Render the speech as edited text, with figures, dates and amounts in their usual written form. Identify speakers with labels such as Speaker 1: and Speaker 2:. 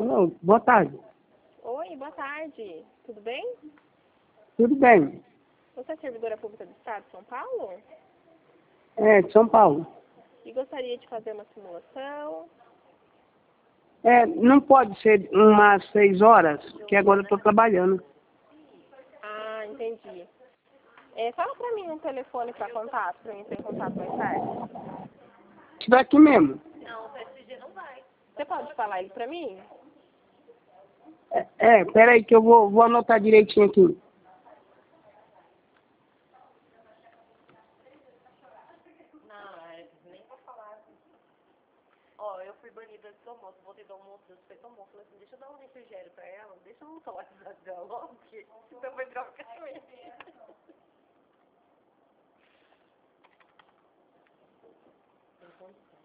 Speaker 1: Alô, boa tarde.
Speaker 2: Oi, boa tarde. Tudo bem?
Speaker 1: Tudo bem?
Speaker 2: Você é servidora pública do Estado de São Paulo?
Speaker 1: É, de São Paulo.
Speaker 2: E gostaria de fazer uma simulação?
Speaker 1: Não pode ser umas 6 horas, que agora eu estou trabalhando.
Speaker 2: Ah, entendi. Fala pra mim um telefone para contato, pra mim entrar em contato mais tarde.
Speaker 1: Estiver aqui mesmo.
Speaker 2: Você pode falar ele pra mim?
Speaker 1: Pera aí que eu vou anotar direitinho aqui.
Speaker 2: Nem pra falar. Ó, eu fui banida do almoço, voltei do almoço, eu fui do almoço, falei assim, deixa eu dar um refrigério pra ela, deixa eu montar o WhatsApp dela logo, porque senão vai virar um casamento.